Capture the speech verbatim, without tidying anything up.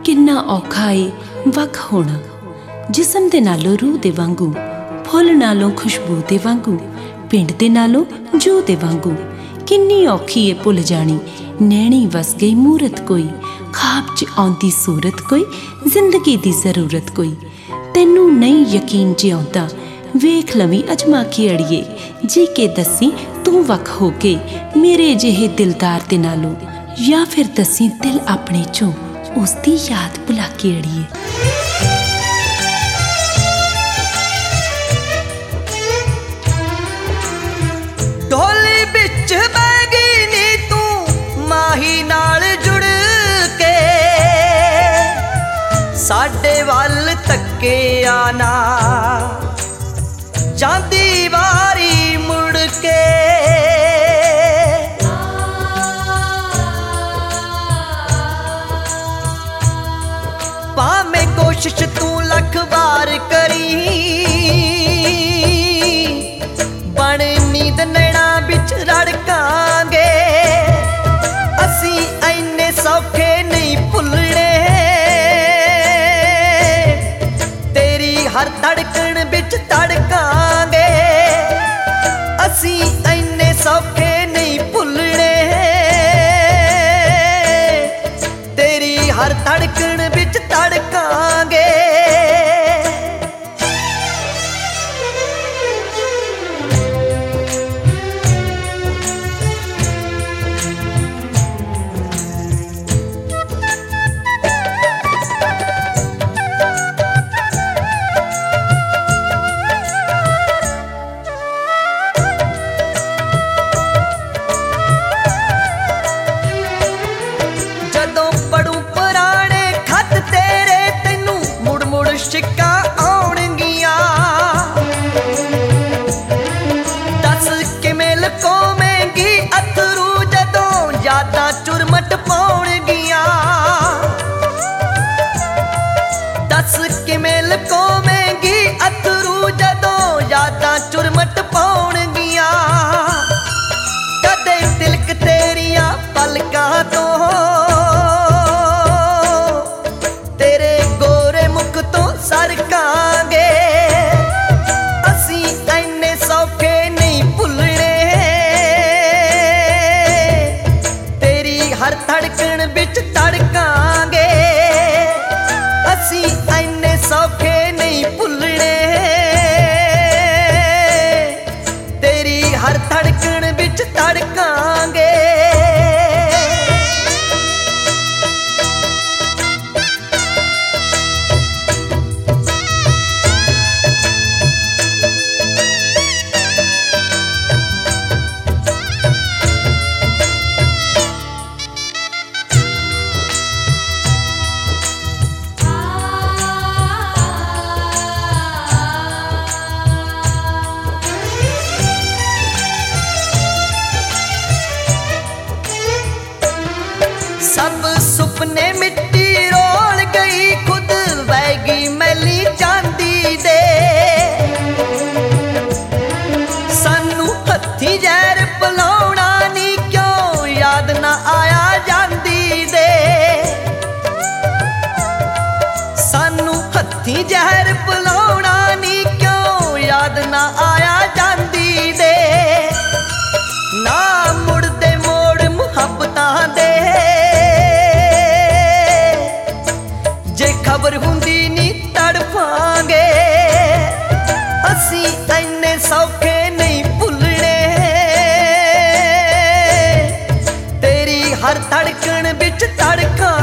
किन्ना औखा है वख होना, जिसम दे नालों रूह दे वांगू, फुल नालों खुशबू दे वांगू, पिंड दे नालों जू दे वांगू। किन्नी औखी है भुल जानी, नैनी वस गई मूरत कोई, खाब च आउंदी सूरत कोई, जिंदगी दी जरूरत कोई। तैनू नहीं यकीन जे आउंदा, वेख लवी अजमा के अड़िए, जी के दसी तू वख हो के मेरे जिहे दिलदार दे नालों, या फिर दसी दिल अपने चों उसदी याद भुला के अड़िए। ढोली बिच बैगी नी तू माही नाल जुड़ के, साडे वल तके आना जांदी वारी मुड़ के। भावें कोशिश तू लख बार करी, बन नींद नैना बिच रड़कांगे, असी ऐने सौखे नहीं भुलने, तेरी हर धड़कन बिच धड़कांगे, असी ऐने सौखे नहीं भुलने, तेरी हर धड़कन बिच धड़कांगे। शिक्का आउणगियां दस किवें लकोवेंगी अथरू, जदों यादां चुरमट पाउणगियां, दस किवें लकोवेंगी अथरू, जदों यादां चुरमट पाउणगियां। कदे तिलक तेरियां पलकां तो, सरकांगे, असी ऐने सौखे नहीं भुलने, तेरी हर धड़कन बिच धड़कांगे, असी ऐने सौखे नहीं भुलने, तेरी हर धड़कन बिच धड़कांगे। सब सुपने मिट्टी रोल गई, खुद वैगी मैली चांदी दे, सानू हथी जहर पिलाउणा नी क्यों याद ना आया जांदी दे, सानू हथी जहर पिलाउणा नी क्यों याद ना आया जांदी दे। ना मुड़दे मोड़ मुहब्बतां दे, खबर हुंदी नी तड़फांगे, असी ऐने सौखे नहीं भुलने, तेरी हर धड़कन बिच धड़कां